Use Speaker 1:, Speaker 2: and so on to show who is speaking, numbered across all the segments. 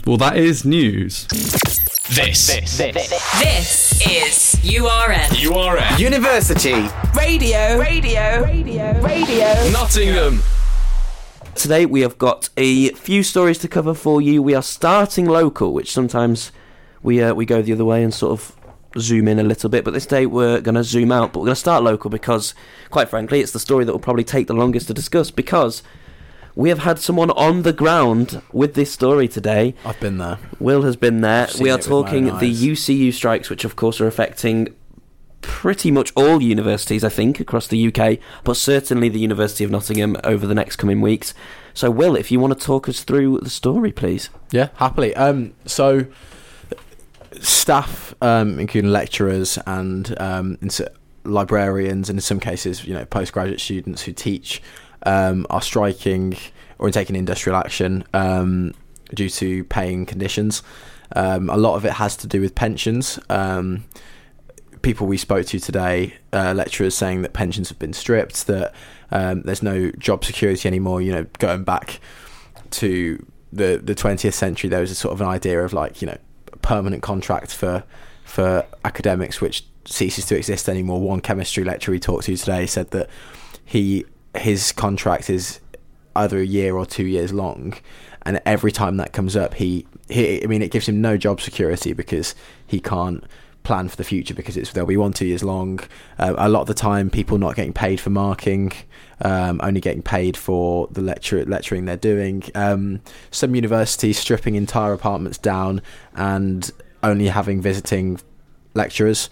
Speaker 1: Well, that is news.
Speaker 2: This
Speaker 3: is URN.
Speaker 2: University
Speaker 3: Radio.
Speaker 2: Nottingham.
Speaker 4: Today we have got a few stories to cover for you. We are starting local, which sometimes we go the other way and sort of zoom in a little bit, but this day we're going to zoom out. But we're going to start local because, quite frankly, it's the story that will probably take the longest to discuss, because we have had someone on the ground with this story today.
Speaker 5: I've been there.
Speaker 4: Will has been there. We are talking
Speaker 5: my own
Speaker 4: the
Speaker 5: eyes.
Speaker 4: UCU strikes, which of course are affecting pretty much all universities, I think, across the UK, but certainly the University of Nottingham over the next coming weeks. So, Will, if you want to talk us through the story, please.
Speaker 5: Yeah, happily. So, staff, including lecturers and librarians, and in some cases, postgraduate students who teach, are striking or taking industrial action due to paying conditions. A lot of it has to do with pensions. People we spoke to today, lecturers saying that pensions have been stripped, that there's no job security anymore. Going back to the 20th century, there was a sort of an idea of a permanent contract for academics, which ceases to exist anymore. One chemistry lecturer we talked to today said that his contract is either a year or 2 years long, and every time that comes up, it gives him no job security because he can't plan for the future, because they'll be 1-2 years long. A lot of the time, people not getting paid for marking, only getting paid for the lecturing they're doing. Some universities stripping entire apartments down and only having visiting lecturers.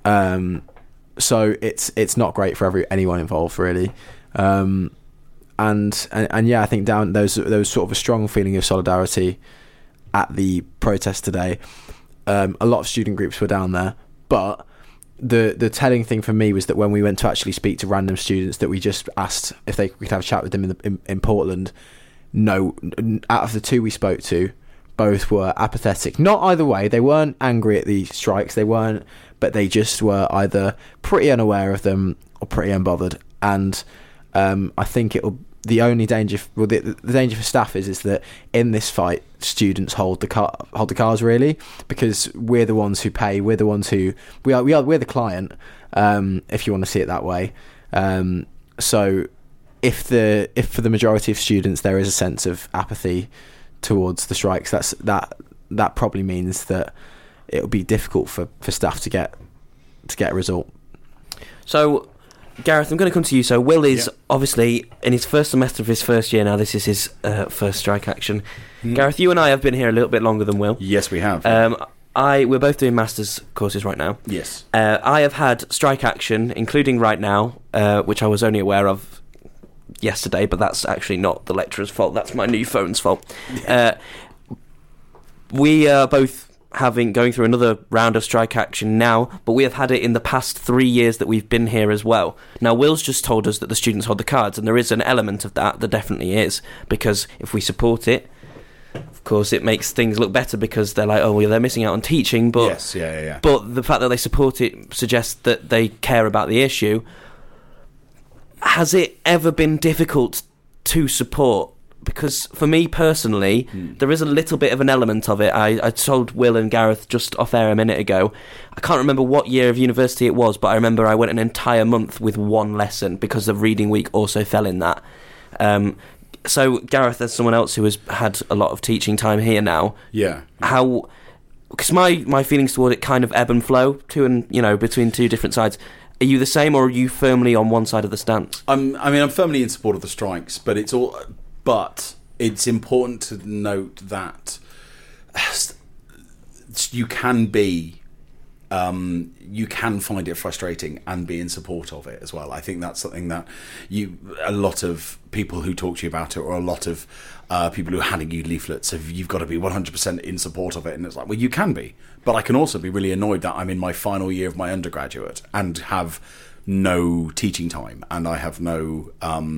Speaker 5: So it's not great for anyone involved, really. And yeah, I think down there was sort of a strong feeling of solidarity at the protest today. A lot of student groups were down there, but the telling thing for me was that when we went to actually speak to random students that we just asked if we could have a chat with them in Portland, no, out of the two we spoke to, both were apathetic. Not either way, they weren't angry at the strikes, but they just were either pretty unaware of them or pretty unbothered. And I think the only danger, the danger for staff is that in this fight, students hold the cards, really, because we're the ones who pay. We're the ones we're the client, if you want to see it that way. So if for the majority of students there is a sense of apathy towards the strikes, that probably means that it'll be difficult for staff to get a result.
Speaker 4: So, Gareth, I'm going to come to you. So Will is obviously in his first semester of his first year now. This is his first strike action. Gareth, you and I have been here a little bit longer than Will.
Speaker 6: Yes, we have.
Speaker 4: We're both doing masters courses right now.
Speaker 6: Yes.
Speaker 4: I have had strike action, including right now, which I was only aware of yesterday, but that's actually not the lecturer's fault. That's my new phone's fault. We are both going through another round of strike action now, but we have had it in the past 3 years that we've been here as well. Now, Will's just told us that the students hold the cards, and there is an element of that definitely is, because if we support it, of course, it makes things look better, because they're like, oh, well, they're missing out on teaching, but
Speaker 6: yes, yeah.
Speaker 4: But the fact that they support it suggests that they care about the issue. Has it ever been difficult to support? Because for me personally, there is a little bit of an element of it. I told Will and Gareth just off air a minute ago, I can't remember what year of university it was, but I remember I went an entire month with one lesson because the reading week also fell in that. So Gareth, as someone else who has had a lot of teaching time here now, because my feelings toward it kind of ebb and flow between two different sides. Are you the same, or are you firmly on one side of the stance?
Speaker 6: I'm firmly in support of the strikes, but it's important to note that you can find it frustrating and be in support of it as well. I think that's something that a lot of people who talk to you about it, or a lot of people who are handing you leaflets, you've got to be 100% in support of it. And it's like, well, you can be, but I can also be really annoyed that I'm in my final year of my undergraduate and have no teaching time, and I have no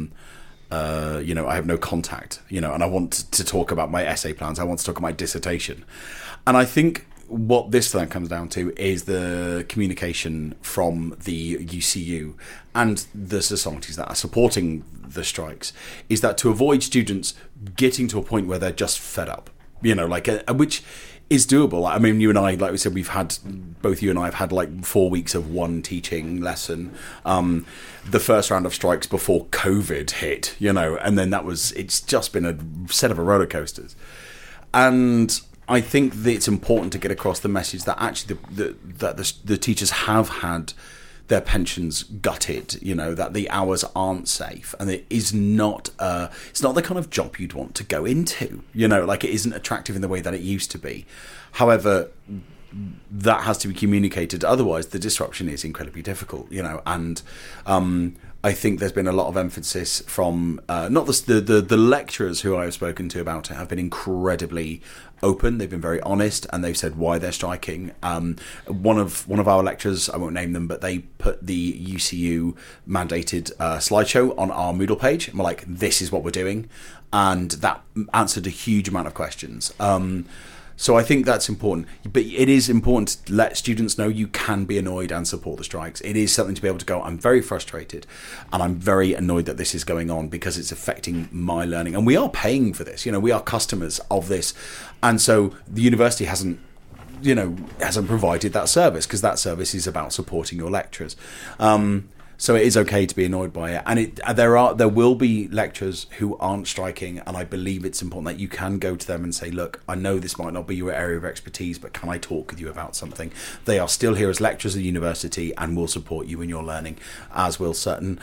Speaker 6: I have no contact, and I want to talk about my essay plans. I want to talk about my dissertation. And I think what this then comes down to is the communication from the UCU and the societies that are supporting the strikes, is that to avoid students getting to a point where they're just fed up, you know, like which is doable. I mean, you and I, like we said, both you and I have had like 4 weeks of one teaching lesson. The first round of strikes before COVID hit, you know, and then it's just been a set of roller coasters. And I think that it's important to get across the message that actually the teachers have had their pensions gutted, you know, that the hours aren't safe, and it is not it's not the kind of job you'd want to go into, you know, like it isn't attractive in the way that it used to be. However, that has to be communicated, otherwise the disruption is incredibly difficult, you know. And I think there's been a lot of emphasis from not the lecturers who I've spoken to about it have been incredibly open. They've been very honest, and they've said why they're striking. One of our lecturers, I won't name them, but they put the UCU mandated slideshow on our Moodle page, and we're like, this is what we're doing, and that answered a huge amount of questions. So I think that's important. But it is important to let students know you can be annoyed and support the strikes. It is something to be able to go, I'm very frustrated and I'm very annoyed that this is going on because it's affecting my learning. And we are paying for this. You know, we are customers of this. And so the university hasn't provided that service, because that service is about supporting your lecturers. So it is okay to be annoyed by it, and there will be lecturers who aren't striking, and I believe it's important that you can go to them and say, look, I know this might not be your area of expertise, but can I talk with you about something? They are still here as lecturers at the university and will support you in your learning, as will certain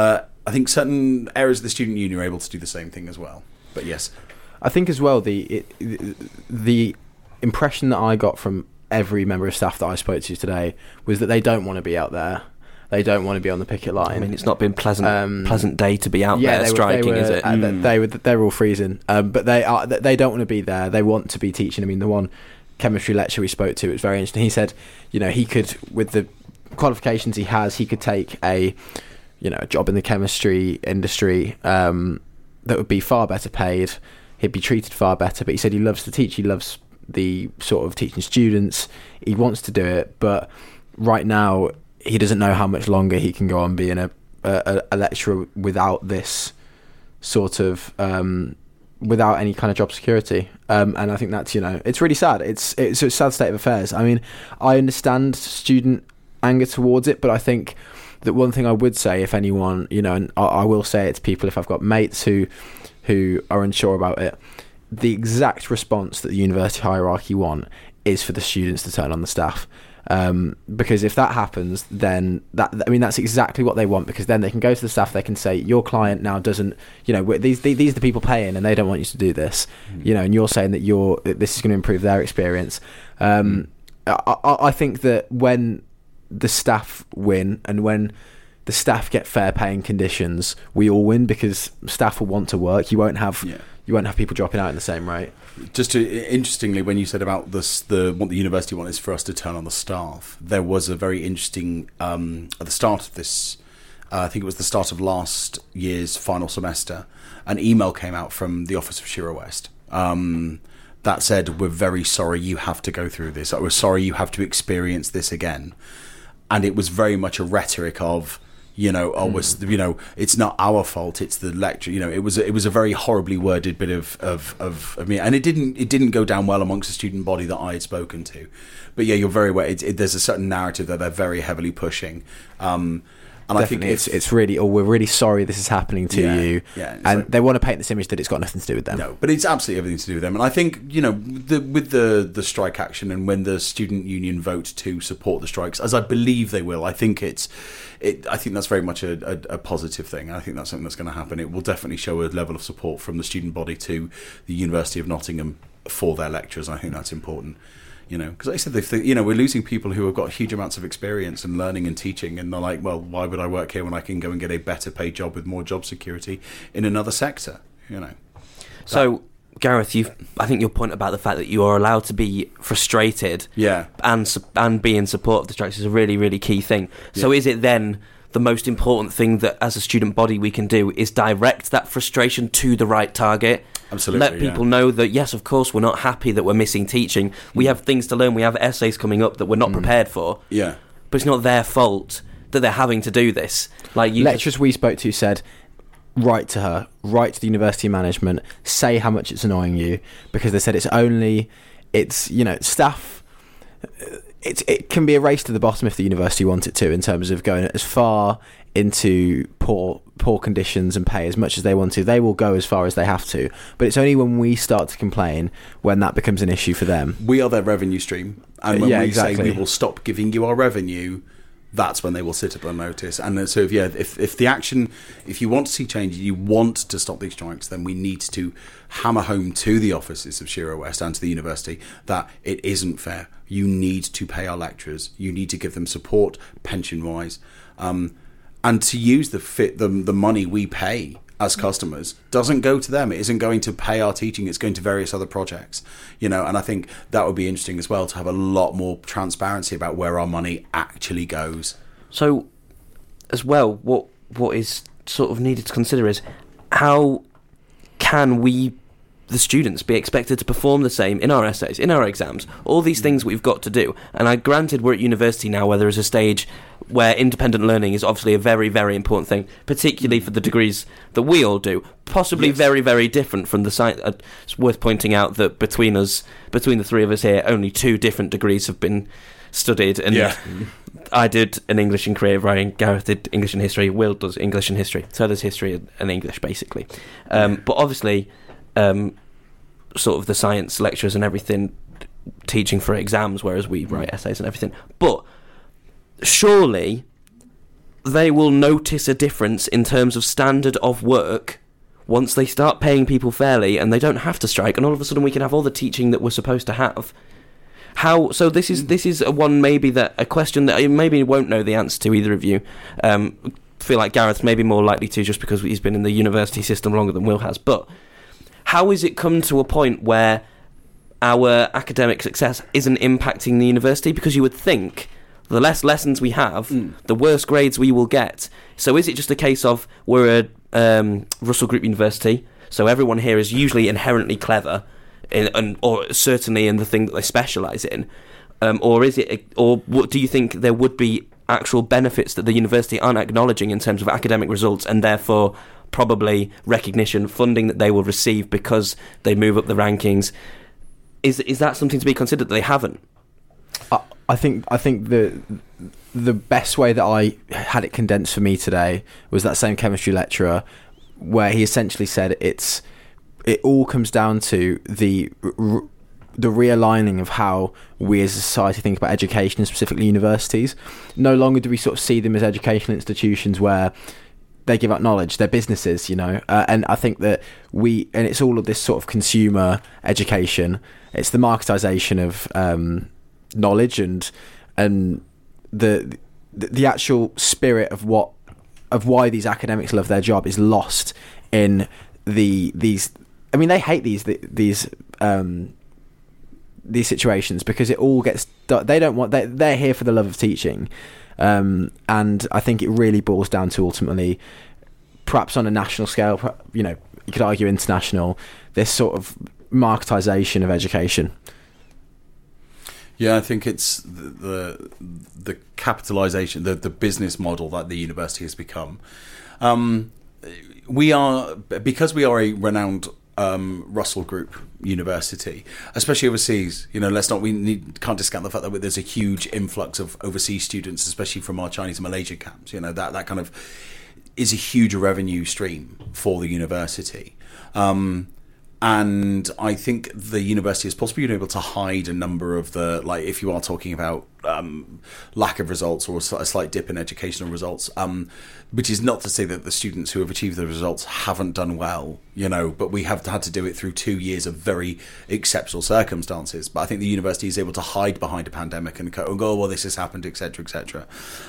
Speaker 6: areas of the student union are able to do the same thing as well. But yes,
Speaker 5: I think as well the impression that I got from every member of staff that I spoke to today was that they don't want to be out there. They don't want to be on the picket line.
Speaker 4: I mean, it's not been pleasant day to be out there striking, is it?
Speaker 5: They're all freezing, but they don't want to be there. They want to be teaching. I mean, the one chemistry lecturer we spoke to was very interesting. He said, you know, he could, with the qualifications he has, he could take a job in the chemistry industry that would be far better paid. He'd be treated far better. But he said he loves to teach. He loves the sort of teaching students. He wants to do it, but right now he doesn't know how much longer he can go on being a lecturer without this sort of without any kind of job security. And I think that's, you know, it's really sad. It's a sad state of affairs. I mean, I understand student anger towards it, but I think that one thing I would say, if anyone, you know, and I will say it to people if I've got mates who are unsure about it, the exact response that the university hierarchy want is for the students to turn on the staff. Because if that happens, then that's exactly what they want, because then they can go to the staff, they can say, your client now doesn't, you know, these are the people paying and they don't want you to do this, you know, and you're saying that this is going to improve their experience. I think that when the staff win and when the staff get fair paying conditions, we all win, because staff will want to work. You won't have people dropping out in the same rate.
Speaker 6: Just interestingly, when you said about what the university want is for us to turn on the staff, there was a very interesting at the start of this. I think it was the start of last year's final semester. An email came out from the office of Shira West that said, "We're very sorry you have to go through this. We're sorry you have to experience this again." And it was very much a rhetoric of, you know, it's not our fault, it's the lecture. You know, it was a very horribly worded bit of me, and it didn't go down well amongst the student body that I had spoken to. But yeah, you're very right. There's a certain narrative that they're very heavily pushing. And
Speaker 5: definitely, I think it's really, we're really sorry this is happening to you. Yeah, and they want to paint this image that it's got nothing to do with them.
Speaker 6: No, but it's absolutely everything to do with them. And I think, you know, with the strike action, and when the student union vote to support the strikes, as I believe they will, I think I think that's very much a positive thing. I think that's something that's going to happen. It will definitely show a level of support from the student body to the University of Nottingham for their lecturers. I think that's important. You know, because like I said, you know, we're losing people who have got huge amounts of experience in learning and teaching, and they're like, well, why would I work here when I can go and get a better paid job with more job security in another sector? You know.
Speaker 4: So, Gareth, I think your point about the fact that you are allowed to be frustrated, and be in support of the strikes is a really, really key thing. Yeah. So, is it then the most important thing that as a student body we can do is direct that frustration to the right target?
Speaker 6: Absolutely.
Speaker 4: Let people know that, yes, of course, we're not happy that we're missing teaching. We have things to learn. We have essays coming up that we're not prepared for.
Speaker 6: Yeah.
Speaker 4: But it's not their fault that they're having to do this. Like,
Speaker 5: lecturers we spoke to said, write to her, write to the university management, say how much it's annoying you, because they said it's staff. It can be a race to the bottom if the university want it to, in terms of going as far into poor conditions and pay as much as they want to. They will go as far as they have to, but it's only when we start to complain when that becomes an issue for them.
Speaker 6: We are their revenue stream, and when we say we will stop giving you our revenue, that's when they will sit up on notice. And so if the action, if you want to see change, you want to stop these strikes, then we need to hammer home to the offices of Shearer West and to the university that it isn't fair. You need to pay our lecturers, you need to give them support pension wise, and to use the money we pay as customers doesn't go to them. It isn't going to pay our teaching. It's going to various other projects, and I think that would be interesting as well, to have a lot more transparency about where our money actually goes.
Speaker 4: So, as well, what is sort of needed to consider is, how can we, the students, be expected to perform the same in our essays, in our exams, all these things we've got to do. And granted, we're at university now where there is a stage where independent learning is obviously a very, very important thing, particularly for the degrees that we all do. Possibly very, very different from the science. It's worth pointing out that between the three of us here, only 2 different degrees have been studied. And I did an English and creative writing, Gareth did English and history, Will does English and history. So there's history and English, basically. But obviously, sort of the science lecturers and everything teaching for exams, whereas we write essays and everything. But surely they will notice a difference in terms of standard of work once they start paying people fairly and they don't have to strike, and all of a sudden we can have all the teaching that we're supposed to have. How? So this is a question that I maybe won't know the answer to, either of you. Feel like Gareth's maybe more likely to, just because he's been in the university system longer than Will has. But how is it come to a point where our academic success isn't impacting the university? Because you would think the less lessons we have, the worse grades we will get. So is it just a case of we're a Russell Group University, so everyone here is usually inherently clever, or certainly in the thing that they specialise in, or is it? Or what do you think there would be actual benefits that the university aren't acknowledging in terms of academic results, and therefore probably recognition, funding that they will receive because they move up the rankings? Is that something to be considered that they haven't?
Speaker 5: I think the best way that I had it condensed for me today was that same chemistry lecturer, where he essentially said it all comes down to the realigning of how we as a society think about education, and specifically universities. No longer do we sort of see them as educational institutions where they give out knowledge. They're businesses, and I think that it's all of this sort of consumer education. It's the marketisation of knowledge, and the actual spirit of why these academics love their job is lost in these. I mean, they hate these situations, because it all gets. They don't want. They're here for the love of teaching, and I think it really boils down to, ultimately, perhaps on a national scale, you could argue international, this sort of marketisation of education.
Speaker 6: Yeah, I think it's the capitalisation, the business model that the university has become. Because we are a renowned Russell Group University, especially overseas. Can't discount the fact that there's a huge influx of overseas students, especially from our Chinese and Malaysia camps. That kind of is a huge revenue stream for the university. And I think the university has possibly been able to hide a number of the, if you are talking about lack of results or a slight dip in educational results, which is not to say that the students who have achieved the results haven't done well, but we have had to do it through 2 years of very exceptional circumstances. But I think the university is able to hide behind a pandemic and go, well, this has happened, etc., etc.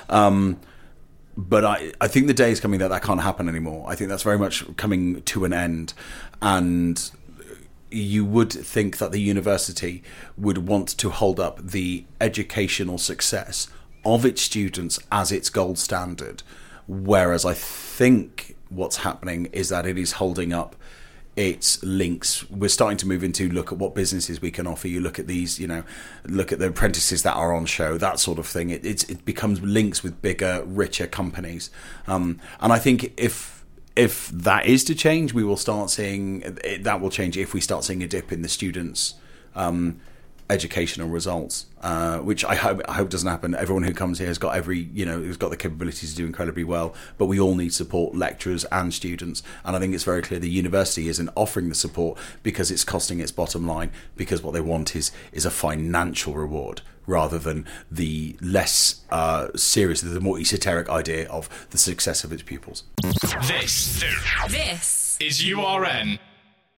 Speaker 6: But I think the day is coming that can't happen anymore. I think that's very much coming to an end, and you would think that the university would want to hold up the educational success of its students as its gold standard, whereas I think what's happening is that it is holding up its links. We're starting to move into look at what businesses we can offer you, look at these, look at the apprentices that are on show, that sort of thing. It becomes links with bigger, richer companies, and I think if if that is to change, we will start seeing that will change if we start seeing a dip in the students' educational results, which I hope doesn't happen. Everyone who comes here has got has got the capabilities to do incredibly well, but we all need support, lecturers and students. And I think it's very clear the university isn't offering the support because it's costing its bottom line, because what they want is a financial reward rather than the less serious, the more esoteric idea of the success of its pupils.
Speaker 2: This is URN.